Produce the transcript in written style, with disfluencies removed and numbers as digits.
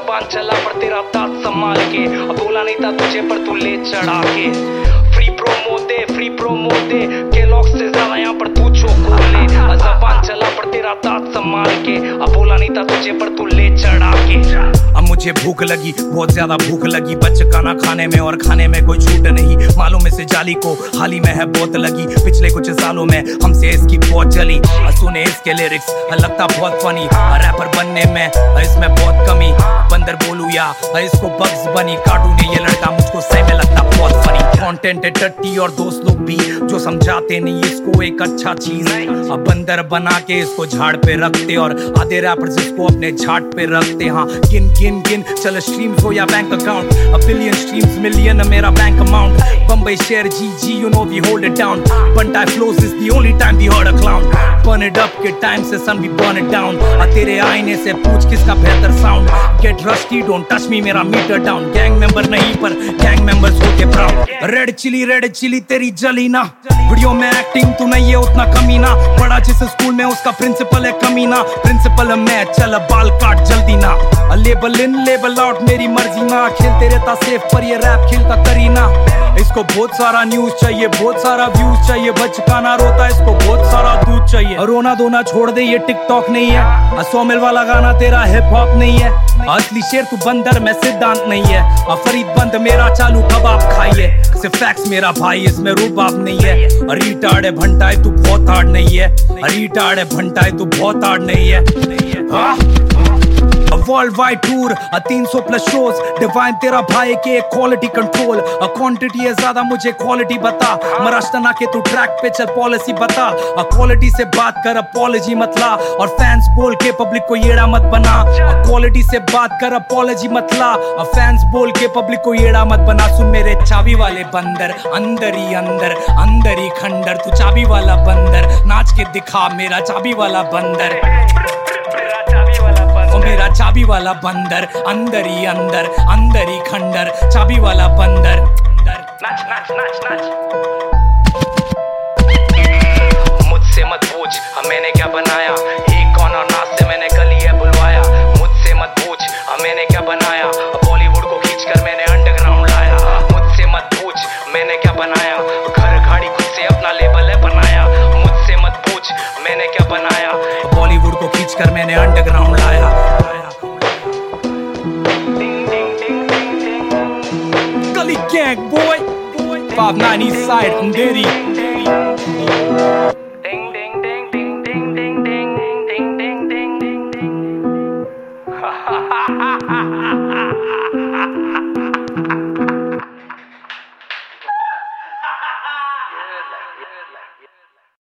जबान चला पर तेरा दांत संभाल के, अब बोला नहीं था तुझे पर तू ले चढ़ा के। फ्री प्रोमो दे केलॉग्स से ज्यादा यहाँ पर तू चोखो ले। जबान चला पर तेरा दांत संभाल के, अब बोला नहीं था तुझे पर तू ले चढ़ा के। अब मुझे भूख लगी, बहुत ज्यादा भूख लगी, बच खाना खाने में और खाने में कोई छूट नहीं। मालूम में से जाली को हाल ही में है बहुत लगी, पिछले कुछ सालों में हमसे इसकी बहुत चली। सुने इसके लिरिक्स लगता बहुत फनी, रैपर बनने में इसमें बहुत कमी। बंदर बोलू या इसको बग्स बनी, कार्टून है ये लड़का मुझको सही में लगता बहुत फनी। कंटेंट है टट्टी और दोस्त लोग भी जो समझाते नहीं इसको एक अच्छा चीज। अब बंदर बना के इसको झाड़ पे रखते और आधे रैपर्स इसको अपने झाड़ पे रखते। हाँ गिन गिन गिन चल स्ट्रीम्स हो या bank account, a billion streams million मेरा बैंक अमाउंट। बम्बई शेयर जी you know we hold it down, बंटा flows is the only time we heard a clown. Burn it up के टाइम से son we burn it down, तेरे आईने से पूछ किसका बेहतर sound. Get rusty don't touch me मेरा मीटर डाउन, गैंग मेंबर नहीं पर गैंग मेंबर्स होके प्राउड। रेड चिली तेरी जली ना, वीडियो में एक्टिंग तू नहीं है उतना कमीना। पढ़ा जिस स्कूल में उसका प्रिंसिपल है कमीना, प्रिंसिपल मैं चल बाल काट जल्दी ना। लेबल इन लेबल आउट मेरी मर्जी ना, खेलते रहता सेफ पर ये रैप खेलता करीना। इसको बहुत सारा न्यूज चाहिए, बहुत सारा व्यूज चाहिए, बचकाना रोता इसको बहुत सारा दूध चाहिए। रोना धोना छोड़ दे ये टिकटॉक नहीं है, 100 मिल वाला गाना तेरा हिप हॉप नहीं है। असली शेर तू बंदर में सिद्धांत नहीं है, फरीद बंद मेरा चालू कबाब खाइए। सिर्फ फैक्स मेरा भाई इसमें रूबाब नहीं है। रिटार्ड है भंटाए तू बहुत हार्ड नहीं है, रिटार्ड है भंटाए तू बहुत हार्ड नहीं है। World wide tour 300 plus shows, Divine तेरा भाई के क्वालिटी कंट्रोल। क्वांटिटी है ज्यादा मुझे क्वालिटी बता, मराश्तना के तू ट्रैक पे चल पॉलिसी बता। क्वालिटी से बात कर अपॉलॉजी मत ला, और फैंस बोल के पब्लिक को येड़ा मत बना। क्वालिटी से बात कर अपॉलॉजी मत ला, फैंस बोल के पब्लिक को येड़ा मत बना। सुन मेरे चाबी वाले बंदर अंदर ही खंडर, तू चाबी वाला बंदर नाच के दिखा मेरा चाबी वाला बंदर। मेरा चाबी वाला बंदर अंदर ही खंडर, चाबी वाला बंदर। नाच नाच नाच नाच। मुझसे मत पूछ मैंने क्या बनाया, एक कौन और नाच से मैंने गली है बुलवाया। मुझसे मत पूछ मैंने क्या बनाया, बॉलीवुड को खींचकर मैंने अंडरग्राउंड लाया। मुझसे मत पूछ मैंने क्या बनाया, घर गाड़ी खुद से अपना लेबल है बनाया। मुझसे मत पूछ मैंने क्या बनाया, बॉलीवुड को खींचकर मैंने अंडरग्राउंड लाया। Gully gang boy, 59 East Side, Andheri. Ding ding ding ding ding ding ding ding ding ding ding ding. Ha ha ha ha ha ha ha ha.